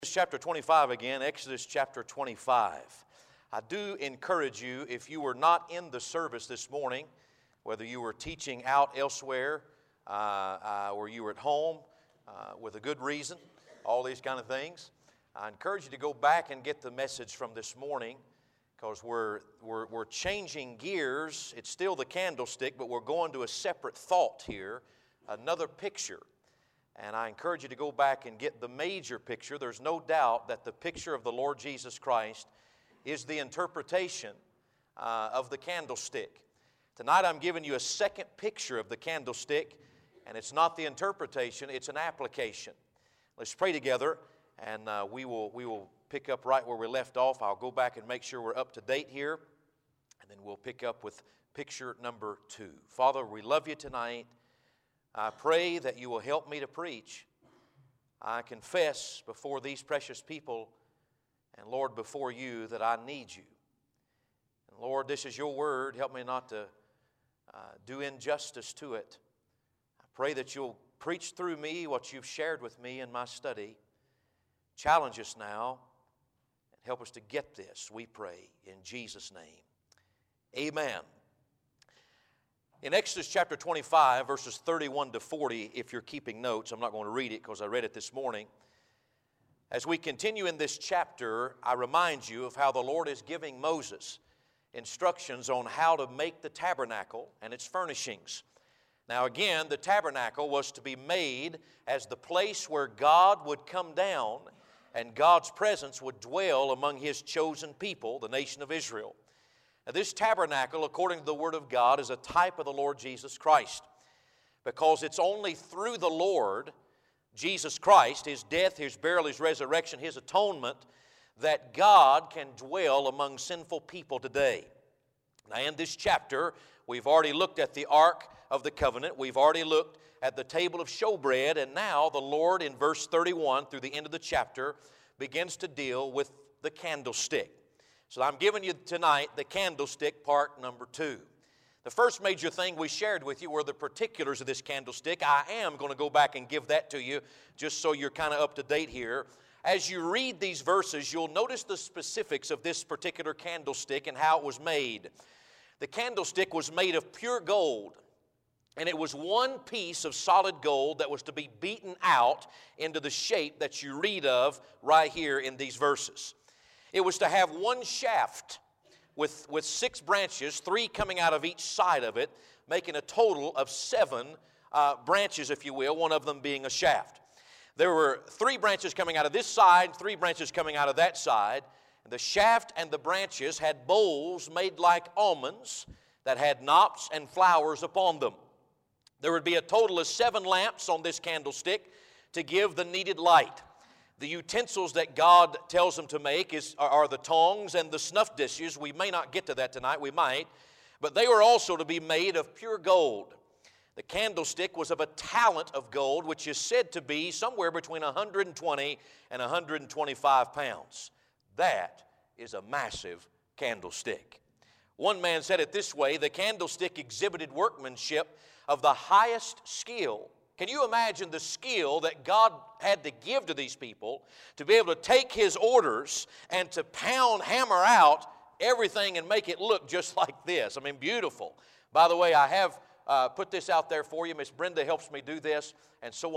Chapter 25 again, Exodus chapter 25. I do encourage you, if you were not in the service this morning, whether you were teaching out elsewhere or you were at home with a good reason, all these kind of things, I encourage you to go back and get the message from this morning, because we're changing gears. It's still the candlestick, but we're going to a separate thought here, another picture. And I encourage you to go back and get the major picture. There's no doubt that the picture of the Lord Jesus Christ is the interpretation of the candlestick. Tonight I'm giving you a second picture of the candlestick, and it's not the interpretation, it's an application. Let's pray together, and we will pick up right where we left off. I'll go back and make sure we're up to date here, and then we'll pick up with picture number 2. Father, we love you tonight. I pray that you will help me to preach. I confess before these precious people, and Lord, before you, that I need you. And Lord, this is your word. Help me not to do injustice to it. I pray that you'll preach through me what you've shared with me in my study. Challenge us now and help us to get this, we pray, in Jesus' name. Amen. In Exodus chapter 25, verses 31 to 40, if you're keeping notes, I'm not going to read it because I read it this morning. As we continue in this chapter, I remind you of how the Lord is giving Moses instructions on how to make the tabernacle and its furnishings. Now again, the tabernacle was to be made as the place where God would come down and God's presence would dwell among His chosen people, the nation of Israel. Now, this tabernacle, according to the Word of God, is a type of the Lord Jesus Christ, because it's only through the Lord Jesus Christ, His death, His burial, His resurrection, His atonement, that God can dwell among sinful people today. Now, in this chapter, we've already looked at the Ark of the Covenant. We've already looked at the table of showbread, and now the Lord, in verse 31 through the end of the chapter, begins to deal with the candlestick. So I'm giving you tonight the candlestick part number 2. The first major thing we shared with you were the particulars of this candlestick. I am going to go back and give that to you just so you're kind of up to date here. As you read these verses, you'll notice the specifics of this particular candlestick and how it was made. The candlestick was made of pure gold, and it was one piece of solid gold that was to be beaten out into the shape that you read of right here in these verses. It was to have one shaft with 6 branches, 3 coming out of each side of it, making a total of 7 branches, if you will, one of them being a shaft. There were 3 branches coming out of this side, 3 branches coming out of that side. The shaft and the branches had bowls made like almonds that had knops and flowers upon them. There would be a total of 7 lamps on this candlestick to give the needed light. The utensils that God tells them to make are the tongs and the snuff dishes. We may not get to that tonight, we might. But they were also to be made of pure gold. The candlestick was of a talent of gold, which is said to be somewhere between 120 and 125 pounds. That is a massive candlestick. One man said it this way: the candlestick exhibited workmanship of the highest skill. Can you imagine the skill that God had to give to these people to be able to take His orders and to hammer out everything and make it look just like this? I mean, beautiful. By the way, I have put this out there for you. Miss Brenda helps me do this and so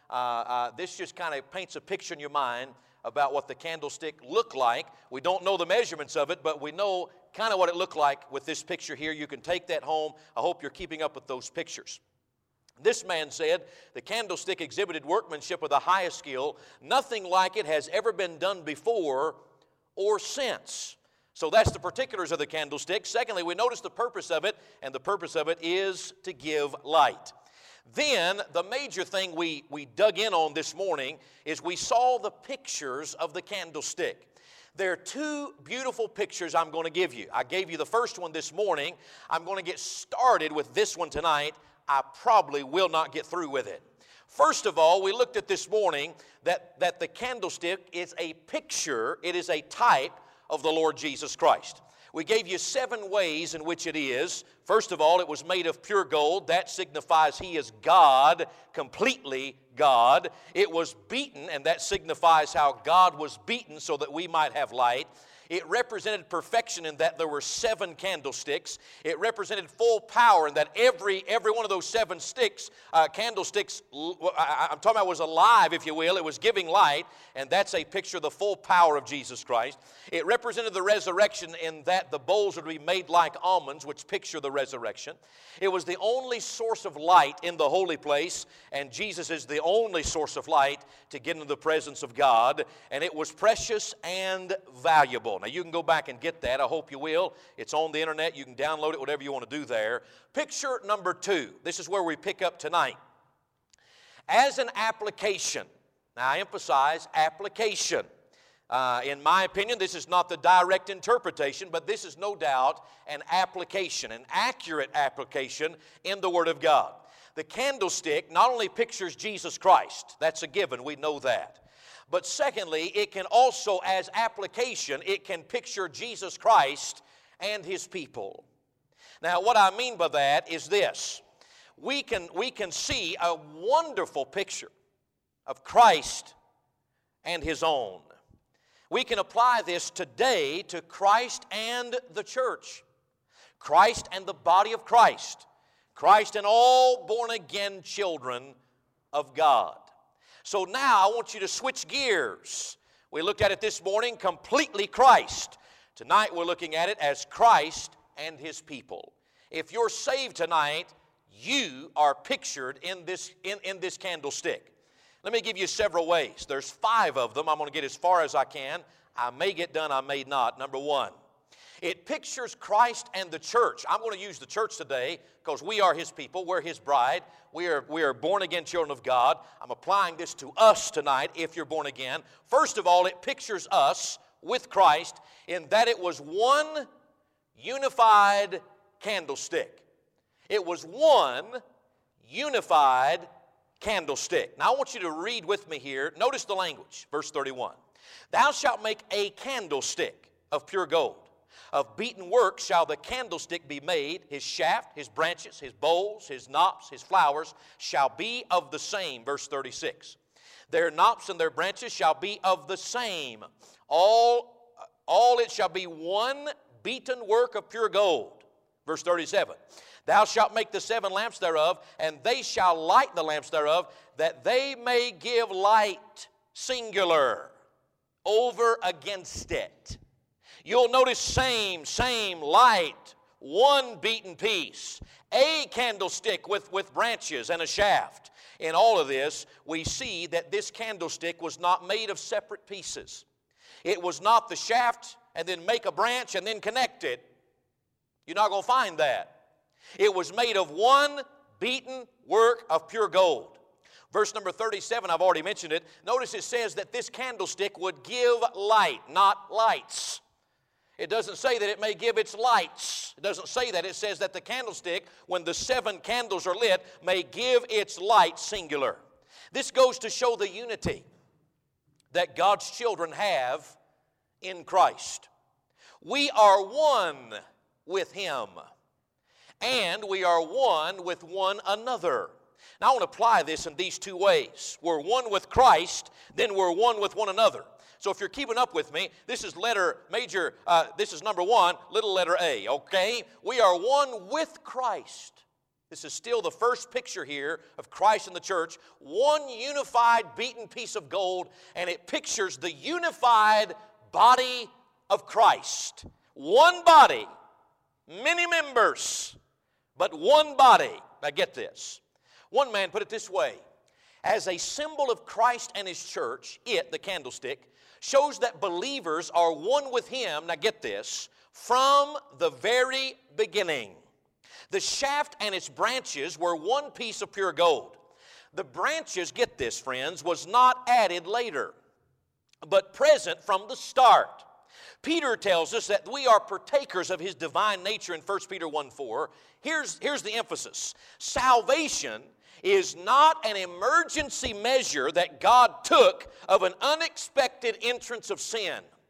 on. This just kind of paints a picture in your mind about what the candlestick looked like. We don't know the measurements of it, but we know kind of what it looked like with this picture here. You can take that home. I hope you're keeping up with those pictures. This man said, the candlestick exhibited workmanship of the highest skill. Nothing like it has ever been done before or since. So that's the particulars of the candlestick. Secondly, we notice the purpose of it, and the purpose of it is to give light. Then, the major thing we dug in on this morning is we saw the pictures of the candlestick. There are 2 beautiful pictures I'm going to give you. I gave you the first one this morning. I'm going to get started with this one tonight. I probably will not get through with it. First of all, we looked at this morning that the candlestick is a picture, it is a type of the Lord Jesus Christ. We gave you 7 ways in which it is. First of all, it was made of pure gold. That signifies He is God, completely God. It was beaten, and that signifies how God was beaten so that we might have light. It represented perfection in that there were 7 candlesticks. It represented full power in that every one of those 7 candlesticks, I'm talking about, was alive, if you will. It was giving light, and that's a picture of the full power of Jesus Christ. It represented the resurrection in that the bowls would be made like almonds, which picture the resurrection. It was the only source of light in the holy place, and Jesus is the only source of light to get into the presence of God, and it was precious and valuable. Now, you can go back and get that. I hope you will. It's on the internet. You can download it, whatever you want to do there. Picture number 2. This is where we pick up tonight. As an application. Now, I emphasize application. In my opinion, this is not the direct interpretation, but this is no doubt an application, an accurate application in the Word of God. The candlestick not only pictures Jesus Christ. That's a given. We know that. But secondly, it can also, as application, it can picture Jesus Christ and His people. Now, what I mean by that is this. We can see a wonderful picture of Christ and His own. We can apply this today to Christ and the church. Christ and the body of Christ. Christ and all born-again children of God. So now I want you to switch gears. We looked at it this morning, completely Christ. Tonight we're looking at it as Christ and His people. If you're saved tonight, you are pictured in this candlestick. Let me give you several ways. There's 5 of them. I'm going to get as far as I can. I may get done, I may not. Number 1. It pictures Christ and the church. I'm going to use the church today because we are His people. We're His bride. We are born-again children of God. I'm applying this to us tonight if you're born again. First of all, it pictures us with Christ in that it was one unified candlestick. It was one unified candlestick. Now, I want you to read with me here. Notice the language, verse 31. Thou shalt make a candlestick of pure gold. Of beaten work shall the candlestick be made. His shaft, his branches, his bowls, his knops, his flowers shall be of the same. Verse 36. Their knops and their branches shall be of the same. All it shall be one beaten work of pure gold. Verse 37. Thou shalt make the 7 lamps thereof, and they shall light the lamps thereof, that they may give light, singular, over against it. You'll notice same, light, one beaten piece, a candlestick with branches and a shaft. In all of this, we see that this candlestick was not made of separate pieces. It was not the shaft and then make a branch and then connect it. You're not going to find that. It was made of one beaten work of pure gold. Verse number 37, I've already mentioned it. Notice it says that this candlestick would give light, not lights. It doesn't say that it may give its lights. It doesn't say that. It says that the candlestick, when the 7 candles are lit, may give its light, singular. This goes to show the unity that God's children have in Christ. We are one with Him, and we are one with one another. Now I want to apply this in these 2 ways. We're one with Christ, then we're one with one another. So if you're keeping up with me, this is this is number 1, little letter A, okay? We are one with Christ. This is still the first picture here of Christ and the church. One unified beaten piece of gold, and it pictures the unified body of Christ. One body, many members, but one body. Now get this. One man put it this way. As a symbol of Christ and His church, the candlestick, shows that believers are one with Him, now get this, from the very beginning. The shaft and its branches were one piece of pure gold. The branches, get this friends, was not added later, but present from the start. Peter tells us that we are partakers of His divine nature in 1 Peter 1:4. Here's the emphasis. Salvation is not an emergency measure that God took of an unexpected entrance of sin.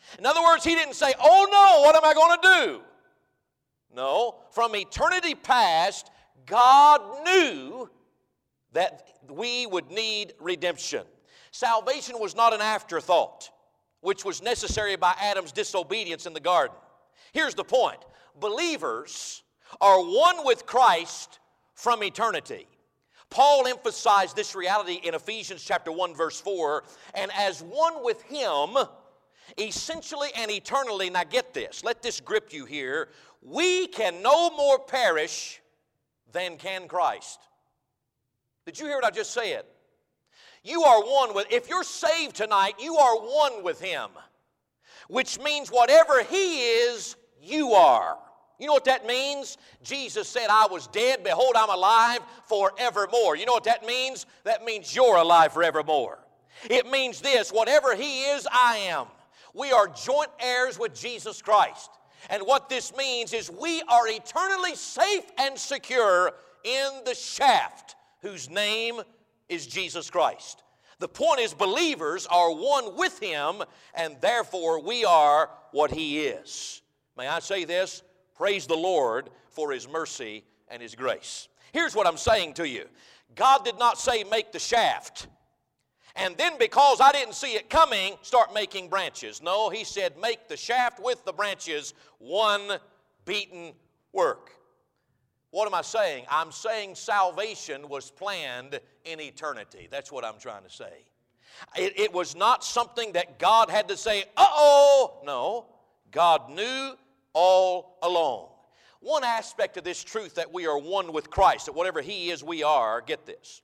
In other words, he didn't say, oh no, what am I going to do? No, from eternity past, God knew that we would need redemption. Salvation was not an afterthought, which was necessary by Adam's disobedience in the garden. Here's the point. Believers are one with Christ from eternity. Paul emphasized this reality in Ephesians chapter 1, verse 4, and as one with Him, essentially and eternally, now get this, let this grip you here, we can no more perish than can Christ. Did you hear what I just said? You are one with, if you're saved tonight, you are one with Him, which means whatever He is, you are. You know what that means? Jesus said, I was dead, behold, I'm alive forevermore. You know what that means? That means you're alive forevermore. It means this, whatever He is, I am. We are joint heirs with Jesus Christ. And what this means is we are eternally safe and secure in the shaft whose name is Jesus Christ. The point is believers are one with Him, and therefore we are what He is. May I say this? Praise the Lord for His mercy and His grace. Here's what I'm saying to you. God did not say make the shaft, and then because I didn't see it coming, start making branches. No, He said make the shaft with the branches one beaten work. What am I saying? I'm saying salvation was planned in eternity. That's what I'm trying to say. It was not something that God had to say, uh-oh. No, God knew all along. One aspect of this truth that we are one with Christ, that whatever He is, we are, get this.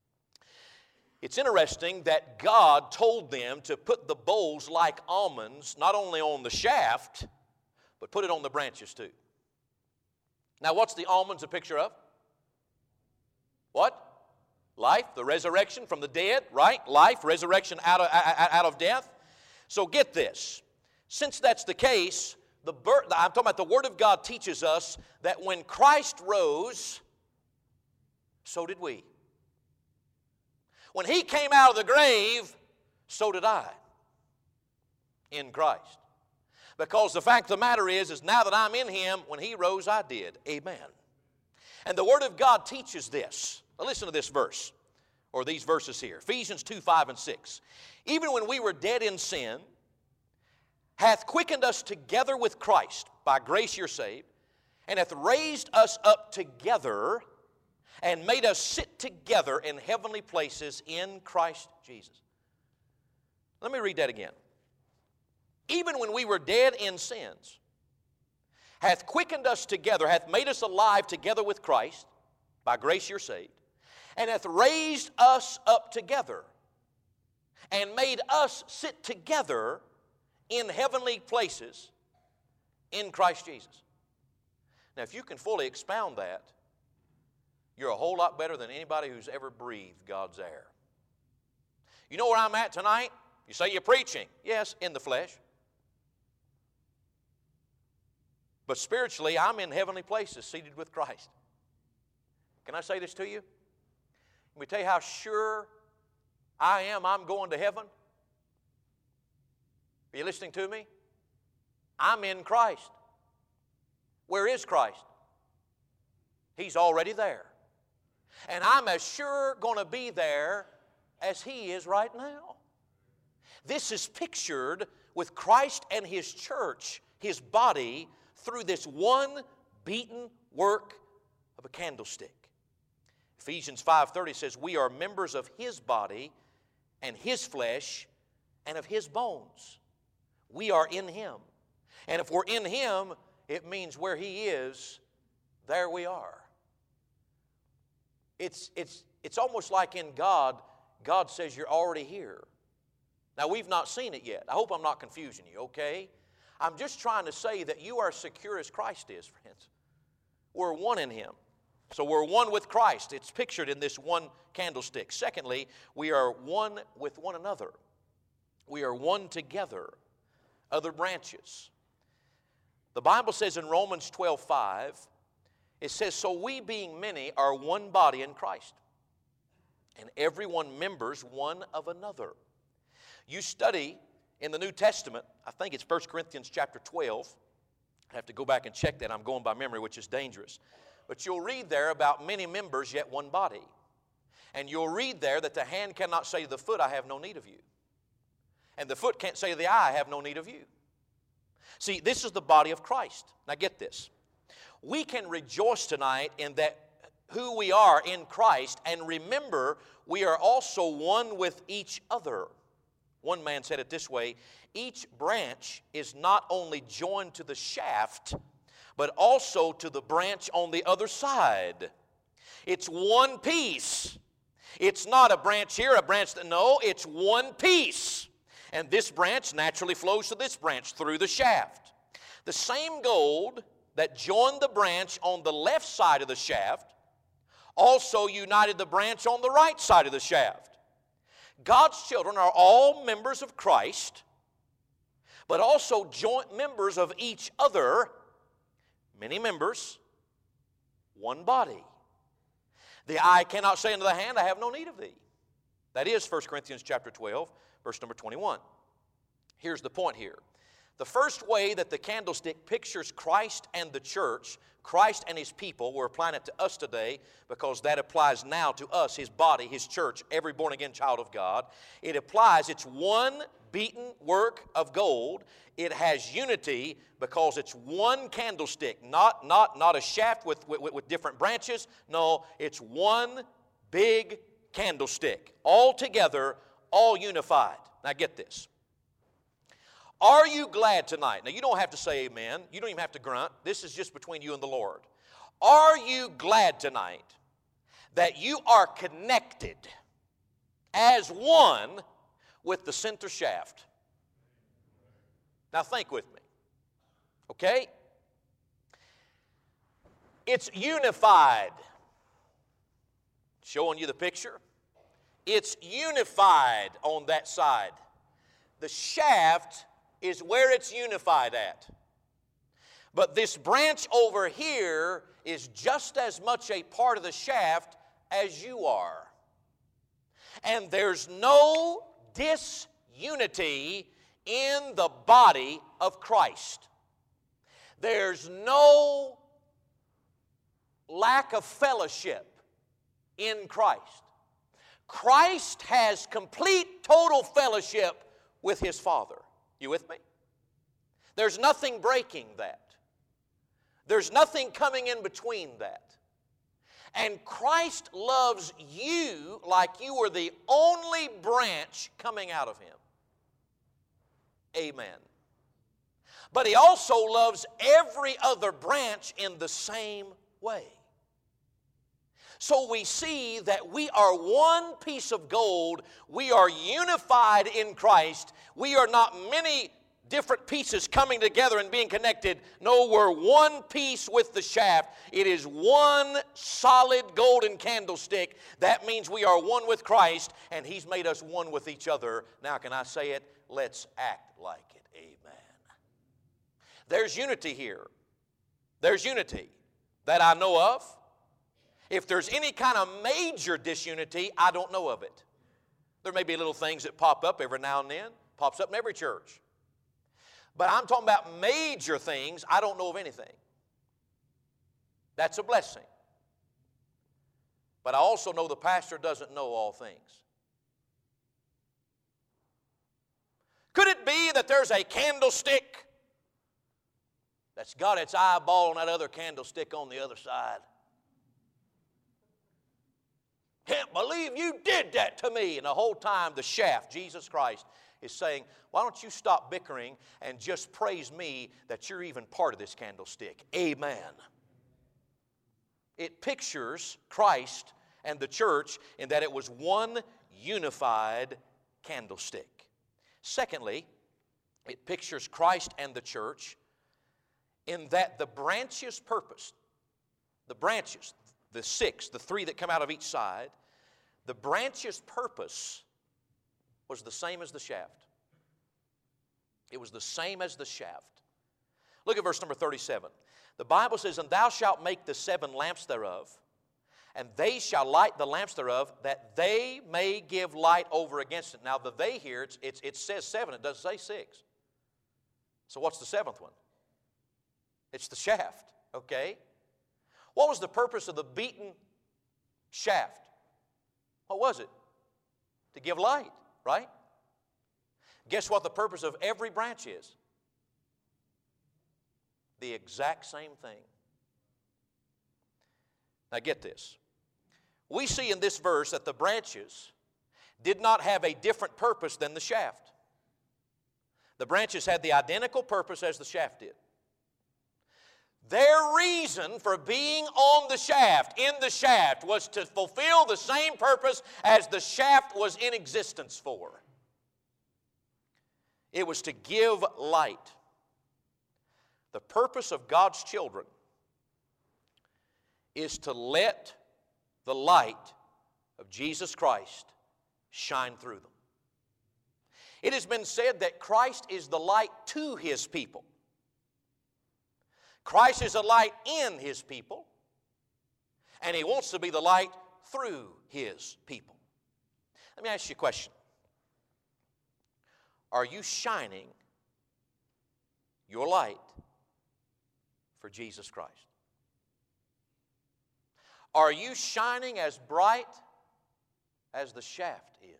It's interesting that God told them to put the bowls like almonds, not only on the shaft, but put it on the branches too. Now, what's the almonds a picture of? What? Life, the resurrection from the dead, right? Life, resurrection out of death. So get this. Since that's the case, I'm talking about the Word of God teaches us that when Christ rose, so did we. When He came out of the grave, so did I in Christ. Because the fact of the matter is now that I'm in Him, when He rose, I did. Amen. And the Word of God teaches this. Now listen to this verse, or these verses here. Ephesians 2, 5, and 6. Even when we were dead in sin, hath quickened us together with Christ. By grace you're saved. And hath raised us up together and made us sit together in heavenly places in Christ Jesus. Let me read that again. Even when we were dead in sins, hath quickened us together, hath made us alive together with Christ, by grace you're saved, and hath raised us up together, and made us sit together in heavenly places in Christ Jesus. Now, if you can fully expound that, you're a whole lot better than anybody who's ever breathed God's air. You know where I'm at tonight? You say you're preaching. Yes, in the flesh. But spiritually, I'm in heavenly places, seated with Christ. Can I say this to you? Let me tell you how sure I am I'm going to heaven. Are you listening to me? I'm in Christ. Where is Christ? He's already there. And I'm as sure going to be there as He is right now. This is pictured with Christ and His church, His body, through this one beaten work of a candlestick. Ephesians 5:30 says, we are members of His body and His flesh and of His bones. We are in Him. And if we're in Him, it means where He is, there we are. It's almost like in God, God says you're already here. Now, we've not seen it yet. I hope I'm not confusing you, okay? I'm just trying to say that you are as secure as Christ is, friends. We're one in Him. So we're one with Christ. It's pictured in this one candlestick. Secondly, we are one with one another. We are one together. Other branches. The Bible says in Romans 12:5, it says, so we being many are one body in Christ, and everyone members one of another. You study In the New Testament, I think it's 1 Corinthians chapter 12. I have to go back and check that. I'm going by memory, which is dangerous. But you'll read there about many members, yet one body. And you'll read there that the hand cannot say to the foot, I have no need of you. And the foot can't say to the eye, I have no need of you. See, this is the body of Christ. Now get this. We can rejoice tonight in that who we are in Christ, and remember we are also one with each other. One man said it this way, each branch is not only joined to the shaft, but also to the branch on the other side. It's one piece. It's not a branch here, a branch that, no, it's one piece. And this branch naturally flows to this branch through the shaft. The same gold that joined the branch on the left side of the shaft also united the branch on the right side of the shaft. God's children are all members of Christ, but also joint members of each other. Many members, one body. The eye cannot say unto the hand, I have no need of thee. That is 1 Corinthians chapter 12, verse number 21. Here's the point here. The first way that the candlestick pictures Christ and the church, Christ and His people, we're applying it to us today because that applies now to us, His body, His church, every born-again child of God. It applies, it's one beaten work of gold. It has unity because it's one candlestick, not a shaft with different branches. No, it's one big candlestick, all together, all unified. Now get this. Are you glad tonight? Now, you don't have to say amen. You don't even have to grunt. This is just between you and the Lord. Are you glad tonight that you are connected as one with the center shaft? Now, think with me. Okay? It's unified. Showing you the picture. It's unified on that side. The shaft is where it's unified at. But this branch over here is just as much a part of the shaft as you are. And there's no disunity in the body of Christ. There's no lack of fellowship in Christ. Christ has complete, total fellowship with His Father. You with me? There's nothing breaking that. There's nothing coming in between that. And Christ loves you like you were the only branch coming out of Him. Amen. But He also loves every other branch in the same way. So we see that we are one piece of gold. We are unified in Christ. We are not many different pieces coming together and being connected. No, we're one piece with the shaft. It is one solid golden candlestick. That means we are one with Christ, and He's made us one with each other. Now, can I say it? Let's act like it. Amen. There's unity here. There's unity that I know of. If there's any kind of major disunity, I don't know of it. There may be little things that pop up every now and then. Pops up in every church. But I'm talking about major things, I don't know of anything. That's a blessing. But I also know the pastor doesn't know all things. Could it be that there's a candlestick that's got its eyeball on that other candlestick on the other side? Can't believe you did that to me. And the whole time the shaft, Jesus Christ, is saying, why don't you stop bickering and just praise me that you're even part of this candlestick. Amen. It pictures Christ and the church in that it was one unified candlestick. Secondly, it pictures Christ and the church in that the branches purpose, the branches, the six, the three that come out of each side, the branch's purpose was the same as the shaft. It was the same as the shaft. Look at verse number 37. The Bible says, and thou shalt make the 7 lamps thereof, And they shall light the lamps thereof, that they may give light over against it. Now the they here, it says 7, it doesn't say 6. So what's the 7th one? It's the shaft, okay? What was the purpose of the beaten shaft? What was it? To give light, right? Guess what the purpose of every branch is? The exact same thing. Now get this. We see in this verse that the branches did not have a different purpose than the shaft. The branches had the identical purpose as the shaft did. Their reason for being on the shaft, in the shaft, was to fulfill the same purpose as the shaft was in existence for. It was to give light. The purpose of God's children is to let the light of Jesus Christ shine through them. It has been said that Christ is the light to His people. Christ is a light in His people, and He wants to be the light through His people. Let me ask you a question. Are you shining your light for Jesus Christ? Are you shining as bright as the shaft is?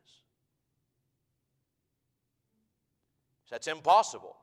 That's impossible.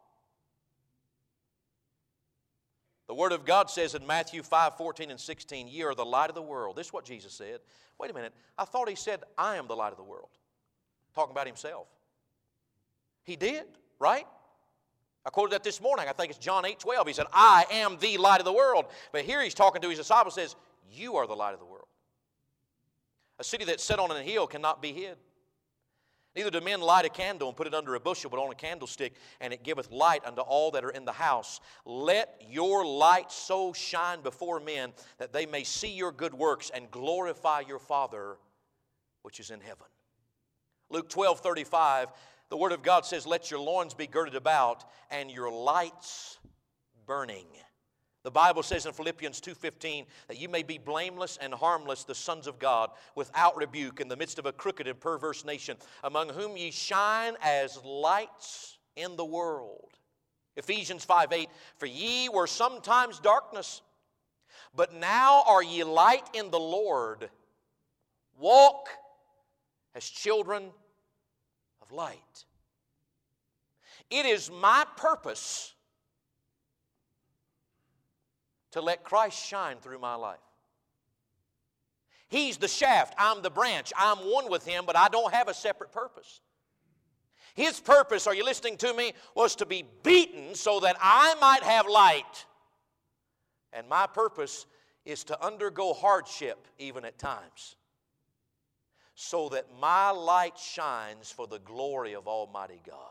The Word of God says in Matthew 5:14 and 16, ye are the light of the world. This is what Jesus said. Wait a minute. I thought He said, I am the light of the world. Talking about Himself. He did, right? I quoted that this morning. I think it's John 8:12. He said, I am the light of the world. But here He's talking to His disciples, says, you are the light of the world. A city that's set on a hill cannot be hid. Neither do men light a candle and put it under a bushel, but on a candlestick, and it giveth light unto all that are in the house. Let your light so shine before men that they may see your good works and glorify your Father which is in heaven. Luke 12:35, the Word of God says, let your loins be girded about and your lights burning. The Bible says in Philippians 2:15 that you may be blameless and harmless, the sons of God, without rebuke in the midst of a crooked and perverse nation, among whom ye shine as lights in the world. Ephesians 5:8, for ye were sometimes darkness, but now are ye light in the Lord. Walk as children of light. It is my purpose to let Christ shine through my life. He's the shaft, I'm the branch. I'm one with Him, but I don't have a separate purpose. His purpose, are you listening to me, was to be beaten so that I might have light. And my purpose is to undergo hardship even at times, so that my light shines for the glory of Almighty God.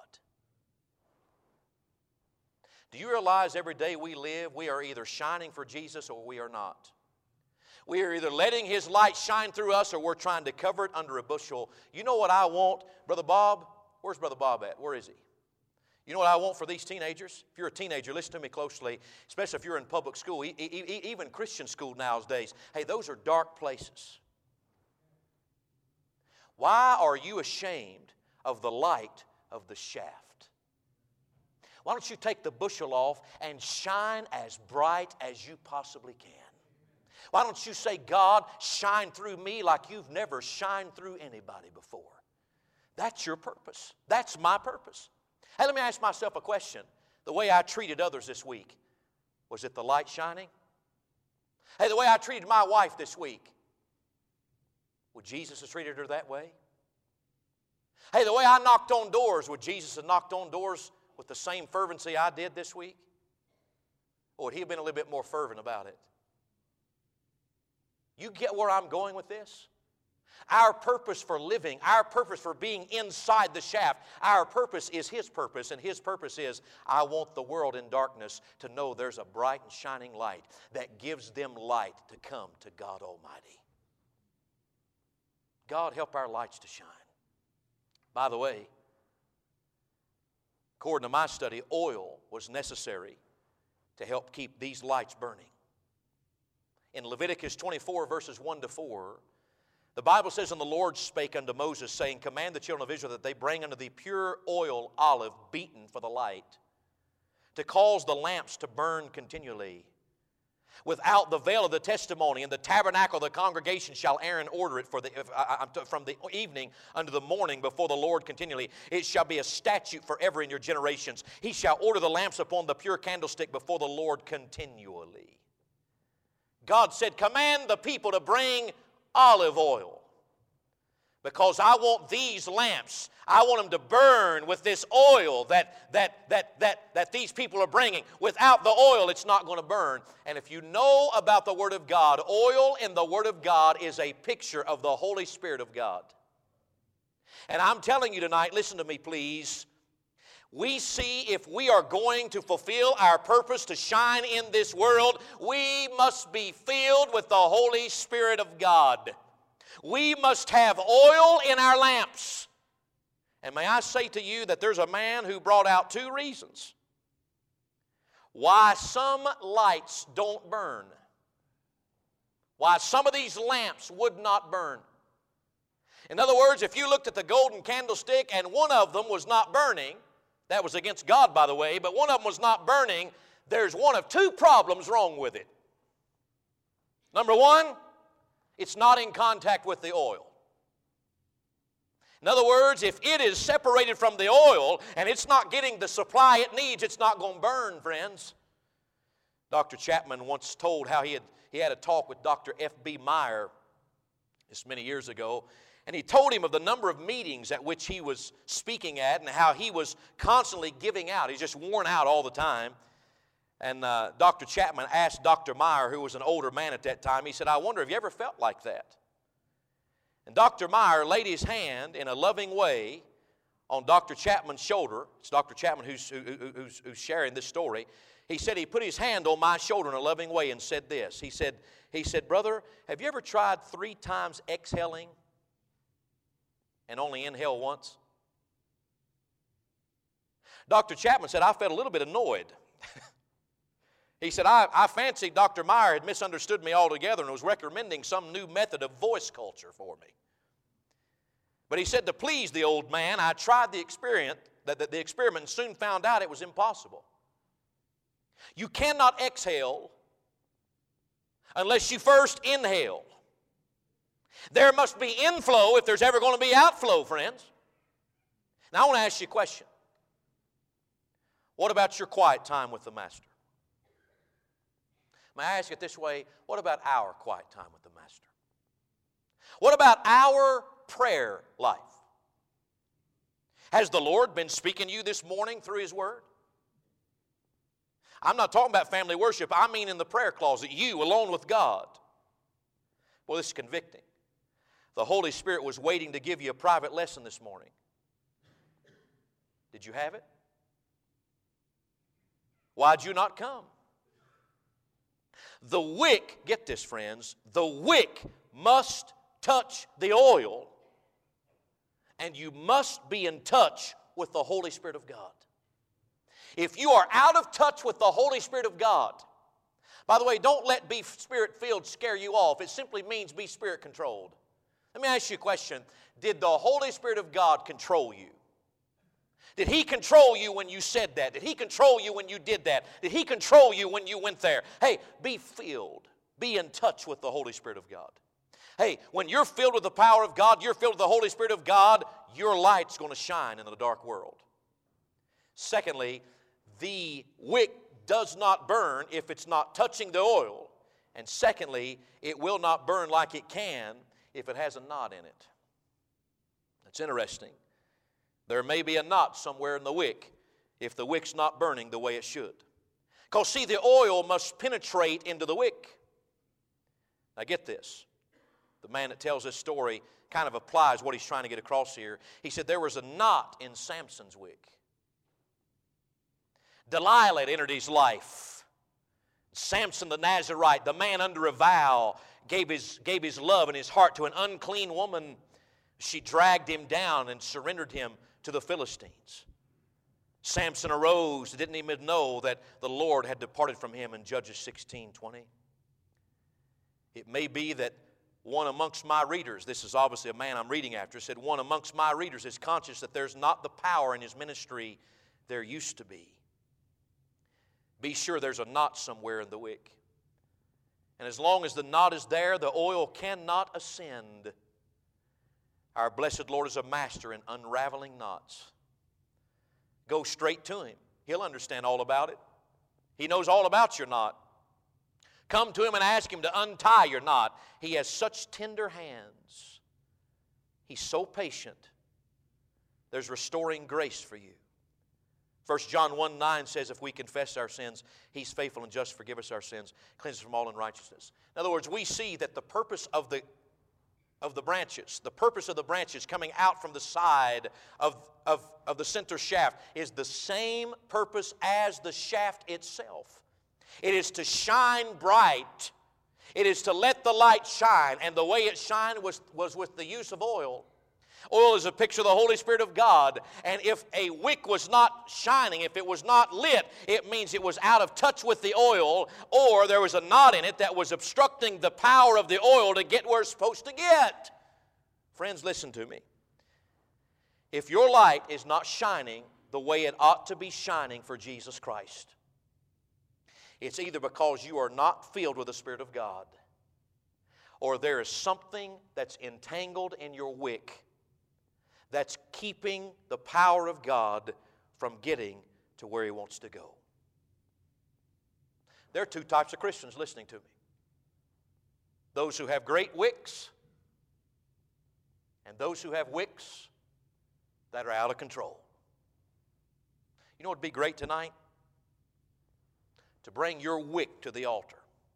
Do you realize every day we live, we are either shining for Jesus or we are not? We are either letting His light shine through us or we're trying to cover it under a bushel. You know what I want, Brother Bob? Where's Brother Bob at? Where is he? You know what I want for these teenagers? If you're a teenager, listen to me closely, especially if you're in public school, even Christian school nowadays. Hey, those are dark places. Why are you ashamed of the light of the shaft? Why don't you take the bushel off and shine as bright as you possibly can? Why don't you say, God, shine through me like you've never shined through anybody before? That's your purpose. That's my purpose. Hey, let me ask myself a question. The way I treated others this week, was it the light shining? Hey, the way I treated my wife this week, would Jesus have treated her that way? Hey, the way I knocked on doors, would Jesus have knocked on doors with the same fervency I did this week? Or would He have been a little bit more fervent about it? You get where I'm going with this? Our purpose for living, our purpose for being inside the shaft, our purpose is His purpose, and His purpose is, I want the world in darkness to know there's a bright and shining light that gives them light to come to God Almighty. God, help our lights to shine. By the way, according to my study, oil was necessary to help keep these lights burning. in Leviticus 24, verses 1 to 4, the Bible says, "And the Lord spake unto Moses, saying, Command the children of Israel that they bring unto thee pure oil olive beaten for the light, to cause the lamps to burn continually. Without the veil of the testimony, and the tabernacle of the congregation shall Aaron order it from the evening unto the morning before the Lord continually. It shall be a statute forever in your generations. He shall order the lamps upon the pure candlestick before the Lord continually." God said, command the people to bring olive oil, because I want these lamps, I want them to burn with this oil that these people are bringing. Without the oil, it's not going to burn. And if you know about the Word of God, oil in the Word of God is a picture of the Holy Spirit of God. And I'm telling you tonight, listen to me please, we see if we are going to fulfill our purpose to shine in this world, we must be filled with the Holy Spirit of God. We must have oil in our lamps. And may I say to you that there's a man who brought out 2 reasons why some lights don't burn, why some of these lamps would not burn. In other words, if you looked at the golden candlestick and one of them was not burning, that was against God, by the way, but one of them was not burning, there's one of 2 problems wrong with it. Number 1, it's not in contact with the oil. In other words, if it is separated from the oil and it's not getting the supply it needs, it's not going to burn, friends. Dr. Chapman once told how he had a talk with Dr. F.B. Meyer this many years ago, and he told him of the number of meetings at which he was speaking at and how he was constantly giving out. He's just worn out all the time. And Dr. Chapman asked Dr. Meyer, who was an older man at that time, he said, I wonder, have you ever felt like that? And Dr. Meyer laid his hand in a loving way on Dr. Chapman's shoulder. It's Dr. Chapman who's sharing this story. He said he put his hand on my shoulder in a loving way and said this. He said, brother, have you ever tried 3 times exhaling and only inhale once? Dr. Chapman said, I felt a little bit annoyed. He said, I fancied Dr. Meyer had misunderstood me altogether and was recommending some new method of voice culture for me. But he said, to please the old man, I tried the experiment and soon found out it was impossible. You cannot exhale unless you first inhale. There must be inflow if there's ever going to be outflow, friends. Now I want to ask you a question. What about your quiet time with the Master? May I ask it this way? What about our quiet time with the Master? What about our prayer life? Has the Lord been speaking to you this morning through His Word? I'm not talking about family worship. I mean in the prayer closet, you alone with God. Well, this is convicting. The Holy Spirit was waiting to give you a private lesson this morning. Did you have it? Why'd you not come? The wick, get this friends, the wick must touch the oil, and you must be in touch with the Holy Spirit of God. If you are out of touch with the Holy Spirit of God, by the way, don't let be Spirit-filled scare you off. It simply means be Spirit-controlled. Let me ask you a question. Did the Holy Spirit of God control you? Did He control you when you said that? Did He control you when you did that? Did He control you when you went there? Hey, be filled. Be in touch with the Holy Spirit of God. Hey, when you're filled with the power of God, you're filled with the Holy Spirit of God, your light's going to shine in the dark world. Secondly, the wick does not burn if it's not touching the oil. And secondly, it will not burn like it can if it has a knot in it. That's interesting. There may be a knot somewhere in the wick if the wick's not burning the way it should. Because, see, the oil must penetrate into the wick. Now, get this. The man that tells this story kind of applies what he's trying to get across here. He said there was a knot in Samson's wick. Delilah had entered his life. Samson the Nazarite, the man under a vow, gave his love and his heart to an unclean woman. She dragged him down and surrendered him to the Philistines. Samson arose, didn't even know that the Lord had departed from him in Judges 16:20. It may be that one amongst my readers, this is obviously a man I'm reading after, said one amongst my readers is conscious that there's not the power in his ministry there used to be. Be sure there's a knot somewhere in the wick. And as long as the knot is there, the oil cannot ascend. Our blessed Lord is a master in unraveling knots. Go straight to Him. He'll understand all about it. He knows all about your knot. Come to Him and ask Him to untie your knot. He has such tender hands. He's so patient. There's restoring grace for you. 1 John 1:9 says, if we confess our sins, He's faithful and just to forgive us our sins, cleanse us from all unrighteousness. In other words, we see that the purpose of the branches, the purpose of the branches coming out from the side of the center shaft is the same purpose as the shaft itself. It is to shine bright. It is to let the light shine. And the way it shined was with the use of oil. Oil is a picture of the Holy Spirit of God. And if a wick was not shining, if it was not lit, it means it was out of touch with the oil, or there was a knot in it that was obstructing the power of the oil to get where it's supposed to get. Friends, listen to me. If your light is not shining the way it ought to be shining for Jesus Christ, it's either because you are not filled with the Spirit of God, or there is something that's entangled in your wick that's keeping the power of God from getting to where He wants to go. There are two types of Christians listening to me. Those who have great wicks, and those who have wicks that are out of control. You know what would be great tonight? To bring your wick to the altar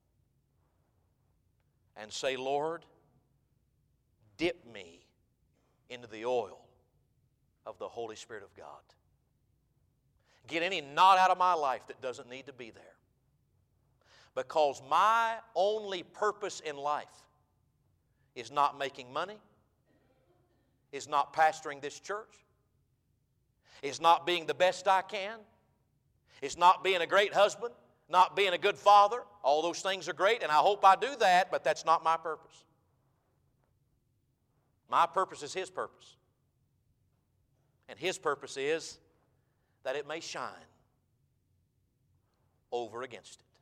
and say, Lord, dip me into the oil of the Holy Spirit of God. Get any knot out of my life that doesn't need to be there. Because my only purpose in life is not making money, is not pastoring this church, is not being the best I can, is not being a great husband, not being a good father. All those things are great, and I hope I do that, but that's not my purpose. My purpose is His purpose. And His purpose is that it may shine over against it.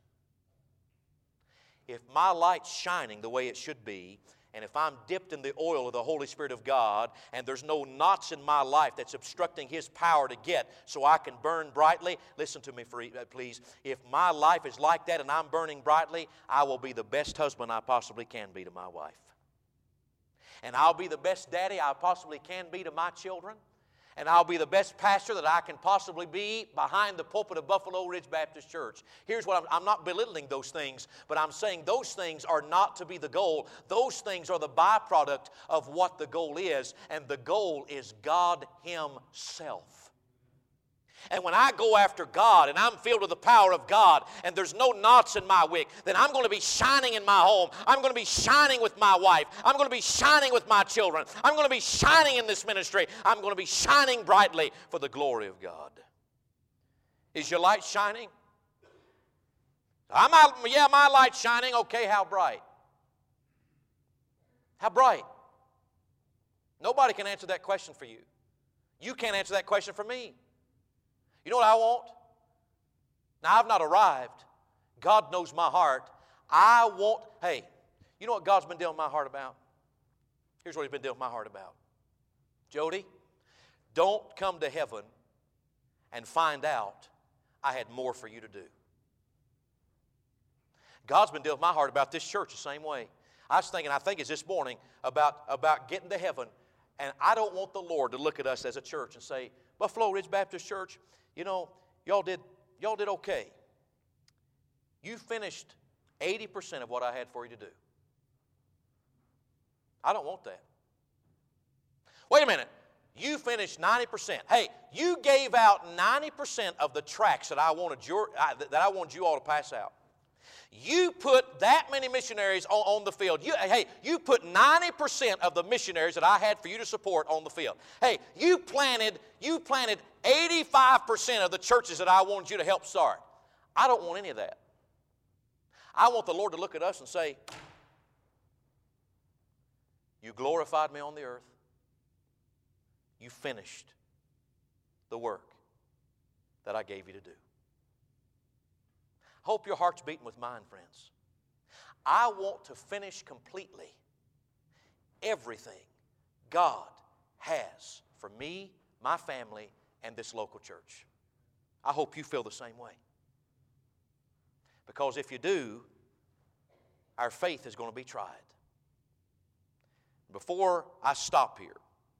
If my light's shining the way it should be, and if I'm dipped in the oil of the Holy Spirit of God, and there's no knots in my life that's obstructing His power to get so I can burn brightly, listen to me please. If my life is like that and I'm burning brightly, I will be the best husband I possibly can be to my wife. And I'll be the best daddy I possibly can be to my children. And I'll be the best pastor that I can possibly be behind the pulpit of Buffalo Ridge Baptist Church. Here's what I'm not belittling those things, but I'm saying those things are not to be the goal. Those things are the byproduct of what the goal is, and the goal is God Himself. And when I go after God and I'm filled with the power of God and there's no knots in my wick, then I'm going to be shining in my home. I'm going to be shining with my wife. I'm going to be shining with my children. I'm going to be shining in this ministry. I'm going to be shining brightly for the glory of God. Is your light shining? Yeah, my light's shining. Okay, how bright? How bright? Nobody can answer that question for you. You can't answer that question for me. You know what I want? Now, I've not arrived. God knows my heart. Hey, you know what God's been dealing with my heart about? Here's what He's been dealing with my heart about. Jody, don't come to heaven and find out I had more for you to do. God's been dealing with my heart about this church the same way. I think it's this morning about getting to heaven, and I don't want the Lord to look at us as a church and say, Buffalo Ridge Baptist Church, you know, y'all did okay. You finished 80% of what I had for you to do. I don't want that. Wait a minute. You finished 90%. Hey, you gave out 90% of the tracts that I wanted you all to pass out. You put that many missionaries on the field. You put 90% of the missionaries that I had for you to support on the field. Hey, you planted 85% of the churches that I wanted you to help start. I don't want any of that. I want the Lord to look at us and say, You glorified me on the earth. You finished the work that I gave you to do. I hope your heart's beating with mine, friends. I want to finish completely everything God has for me, my family, and this local church. I hope you feel the same way. Because if you do, our faith is going to be tried. Before I stop here,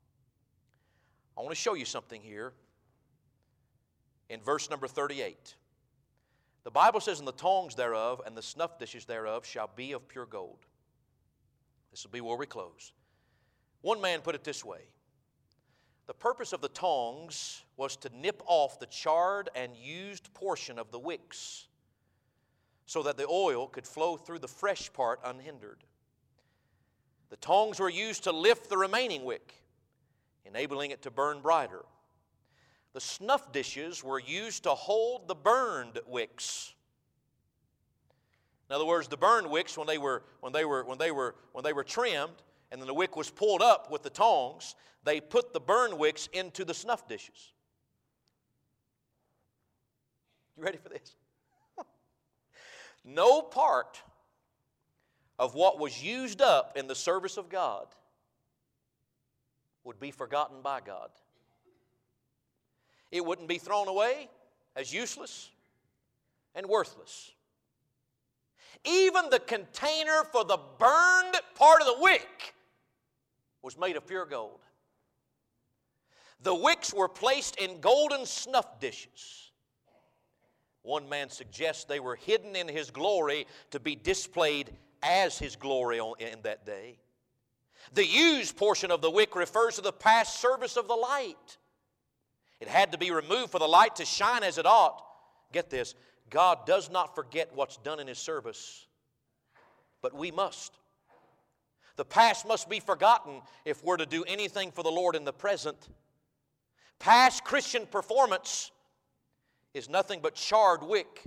I want to show you something here in verse number 38. The Bible says, "And the tongs thereof and the snuff dishes thereof shall be of pure gold." This will be where we close. One man put it this way: the purpose of the tongs was to nip off the charred and used portion of the wicks so that the oil could flow through the fresh part unhindered. The tongs were used to lift the remaining wick, enabling it to burn brighter. The snuff dishes were used to hold the burned wicks. In other words, the burned wicks, when they were trimmed, and then the wick was pulled up with the tongs, they put the burned wicks into the snuff dishes. You ready for this? No part of what was used up in the service of God would be forgotten by God. It wouldn't be thrown away as useless and worthless. Even the container for the burned part of the wick was made of pure gold. The wicks were placed in golden snuff dishes. One man suggests they were hidden in His glory to be displayed as His glory in that day. The used portion of the wick refers to the past service of the light. It had to be removed for the light to shine as it ought. Get this, God does not forget what's done in His service, but we must. The past must be forgotten if we're to do anything for the Lord in the present. Past Christian performance is nothing but charred wick.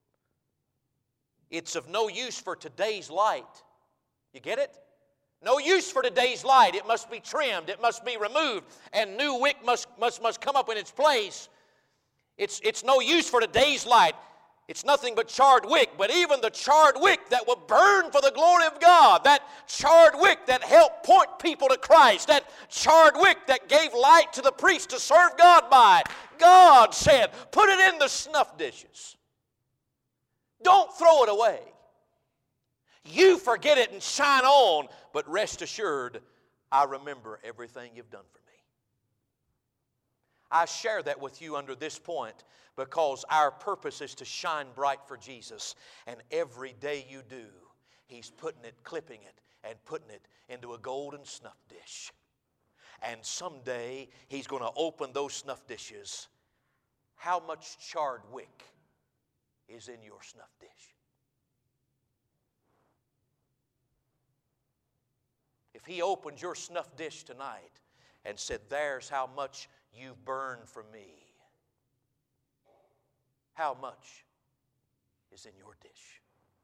It's of no use for today's light. You get it? No use for today's light. It must be trimmed. It must be removed. And new wick must come up in its place. It's no use for today's light. It's nothing but charred wick. But even the charred wick that will burn for the glory of God, that charred wick that helped point people to Christ, that charred wick that gave light to the priest to serve God by, God said, put it in the snuff dishes. Don't throw it away. You forget it and shine on, but rest assured, I remember everything you've done for me. I share that with you under this point because our purpose is to shine bright for Jesus. And every day you do, He's putting it, clipping it, and putting it into a golden snuff dish. And someday He's going to open those snuff dishes. How much charred wick is in your snuff dish? If He opened your snuff dish tonight and said, there's how much you've burned for me, how much is in your dish?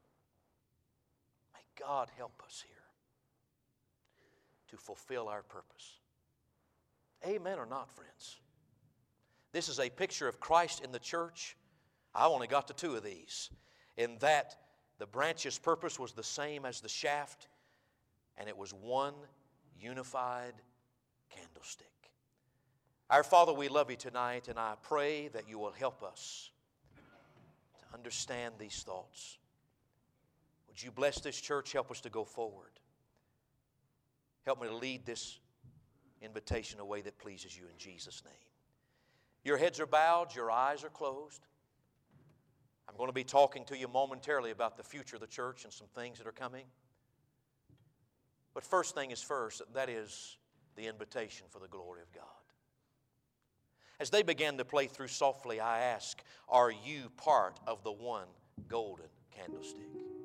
May God help us here to fulfill our purpose. Amen or not, friends? This is a picture of Christ in the church. I only got to two of these. In that the branch's purpose was the same as the shaft, and it was one unified candlestick. Our Father, we love You tonight, and I pray that You will help us to understand these thoughts. Would You bless this church? Help us to go forward. Help me to lead this invitation in a way that pleases You in Jesus' name. Your heads are bowed, your eyes are closed. I'm going to be talking to you momentarily about the future of the church and some things that are coming. But first thing is first, that is the invitation for the glory of God. As they began to play through softly, I ask, are you part of the one golden candlestick?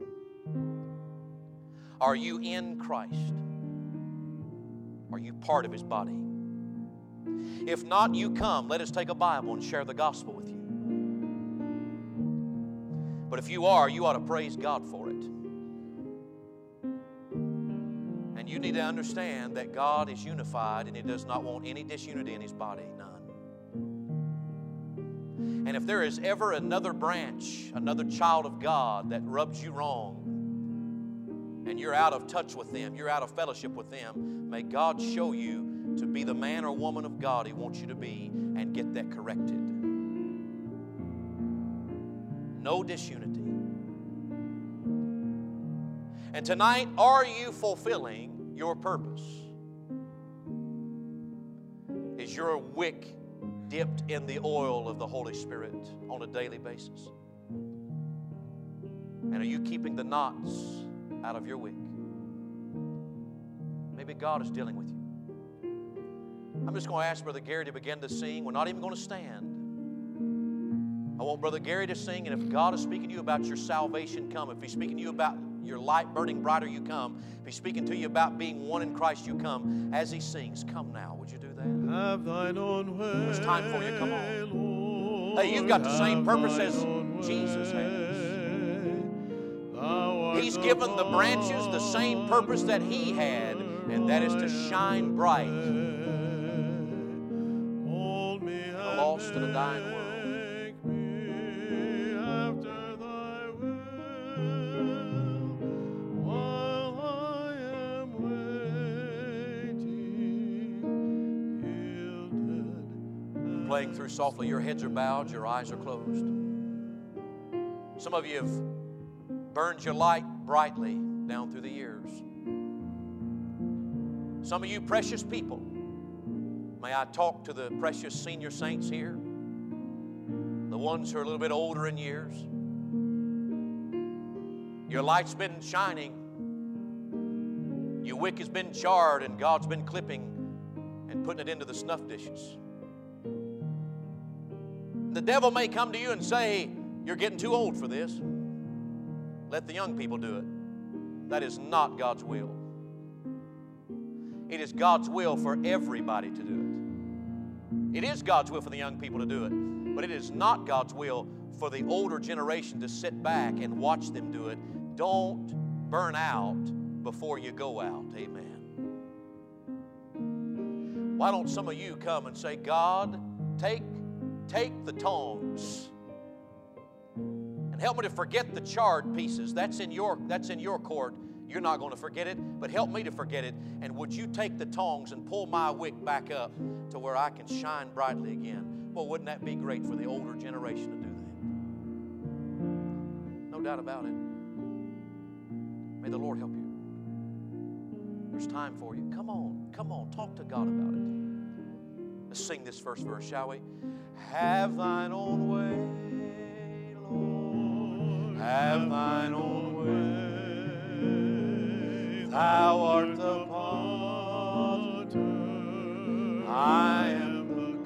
Are you in Christ? Are you part of His body? If not, you come. Let us take a Bible and share the gospel with you. But if you are, you ought to praise God for it. And you need to understand that God is unified and He does not want any disunity in His body. None. And if there is ever another branch, another child of God that rubs you wrong, and you're out of touch with them, you're out of fellowship with them, may God show you to be the man or woman of God He wants you to be and get that corrected. No disunity. And tonight, are you fulfilling your purpose? Is your wick dipped in the oil of the Holy Spirit on a daily basis? And are you keeping the knots out of your wick? Maybe God is dealing with you. I'm just going to ask Brother Gary to begin to sing. We're not even going to stand. I want Brother Gary to sing, and if God is speaking to you about your salvation, come. If He's speaking to you about your light burning brighter, you come. If He's speaking to you about being one in Christ, you come. As He sings, come now. Would you do that? Have thine own way. It's time for you. Come on. Lord, Hey, you've got the same purpose as Jesus has. He's given the branches the same purpose that He had, and that is to shine bright in a lost and a dying world. Playing through softly, your heads are bowed, your eyes are closed. Some of you have burned your light brightly down through the years. Some of you precious people, may I talk to the precious senior saints here, the ones who are a little bit older in years. Your light's been shining, your wick has been charred, and God's been clipping and putting it into the snuff dishes. The devil may come to you and say, you're getting too old for this. Let the young people do it. That is not God's will. It is God's will for everybody to do it. It is God's will for the young people to do it, but it is not God's will for the older generation to sit back and watch them do it. Don't burn out before you go out. Amen. Why don't some of you come and say, God, take the tongs and help me to forget the charred pieces. That's in your court. You're not going to forget it, but help me to forget it. And would you take the tongs and pull my wick back up to where I can shine brightly again? Well, wouldn't that be great for the older generation to do that? No doubt about it. May the Lord help you. There's time for you. Come on, talk to God about it. Let's sing this first verse, shall we? Have thine own way, Lord. Have thine own way. Thou art the potter, I am the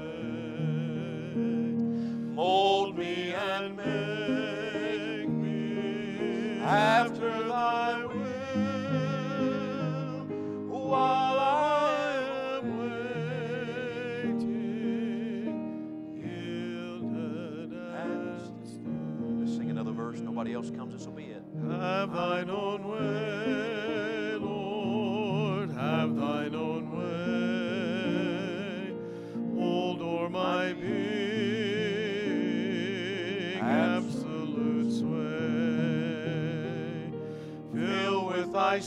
clay. Mold me and make me after thy will, while I am waiting, yielded and still. Let's sing another verse. Nobody else comes, this will be it. Have thine own way, Lord, have thine own way. Hold o'er my being absolute sway. Fill with thy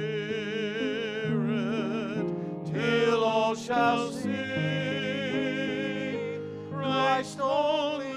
Spirit till all shall see Christ only